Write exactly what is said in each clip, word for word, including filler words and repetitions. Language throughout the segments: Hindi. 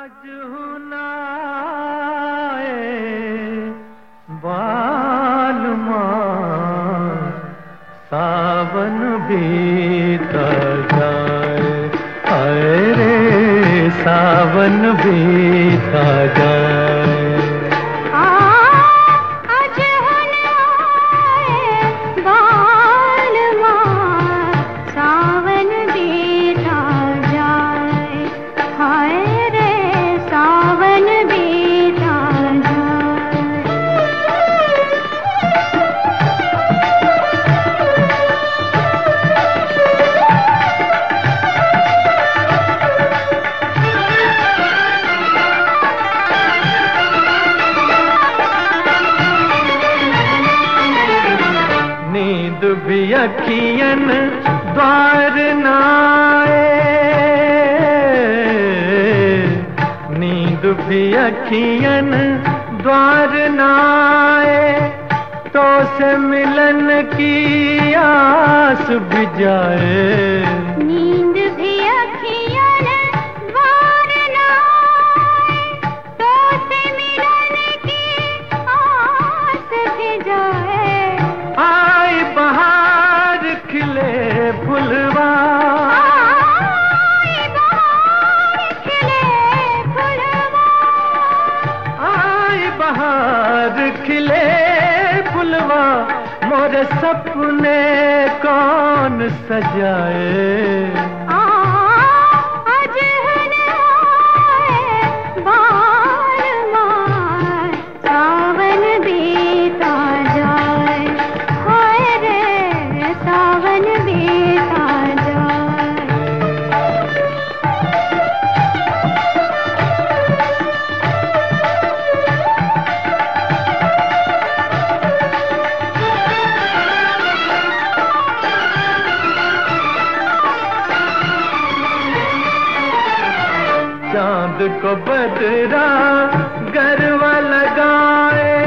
आज हुनाए बालमा सावन बीता जाए, आए रे सावन बीता जाए। नींद भी अखियन द्वार नाए, नींद भी अखियन द्वार नाए, तो से मिलन की आस भी जाए। नींद भी अखियन द्वार नाए, तो से मिलन की आस भी जाए। आई बहार खिले फुलवा, आई बहार खिले फुलवा, आई बहार खिले फुलवा, मोरे सपने कौन सजाए। चांद को बदरा गरवा लगाए,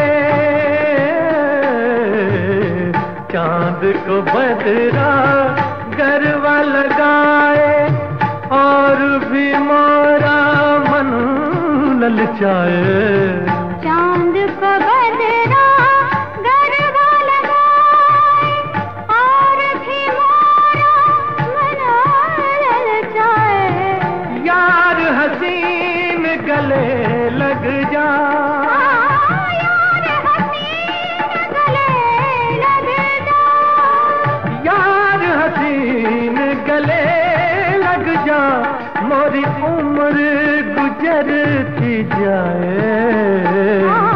चांद को बदरा गरवा लगाए, और भी मोरा मन ललचाए। चांद को बदरा गरवा लगाए, और भी मोरा मन ललचाए। यार हसीन गले लग जा, यार हसीन गले लग जा, यार हसीन गले लग जा, मोरी उम्र गुजरती जाए।